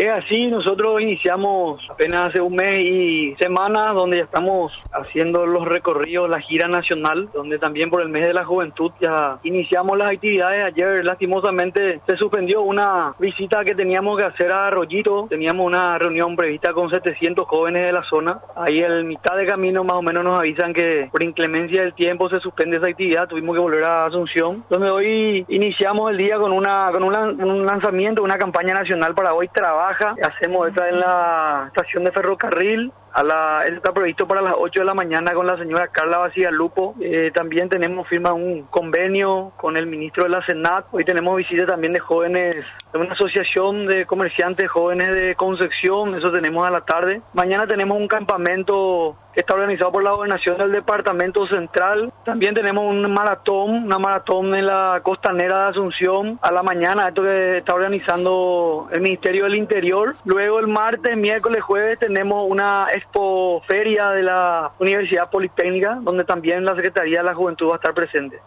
Es así, nosotros iniciamos apenas hace un mes y semanas donde ya estamos haciendo los recorridos, la gira nacional, donde también por el mes de la juventud ya iniciamos las actividades. Ayer lastimosamente se suspendió una visita que teníamos que hacer a Arroyito, teníamos una reunión prevista con 700 jóvenes de la zona. Ahí en mitad de camino más o menos nos avisan que por inclemencia del tiempo se suspende esa actividad, tuvimos que volver a Asunción, donde hoy iniciamos el día con un lanzamiento, una campaña nacional para Hoy Trabaja. Hacemos esta en la estación de ferrocarril. Él está previsto para las 8 de la mañana con la señora Carla Bacigalupo. También tenemos firma un convenio con el ministro de la Senat. Hoy tenemos visita también de jóvenes de una asociación de comerciantes jóvenes de Concepción, eso tenemos a la tarde. Mañana tenemos un campamento que está organizado por la gobernación del departamento central. También tenemos una maratón en la costanera de Asunción a la mañana, esto que está organizando el Ministerio del Interior. Luego el martes, miércoles, jueves tenemos una expoferia de la Universidad Politécnica, donde también la Secretaría de la Juventud va a estar presente.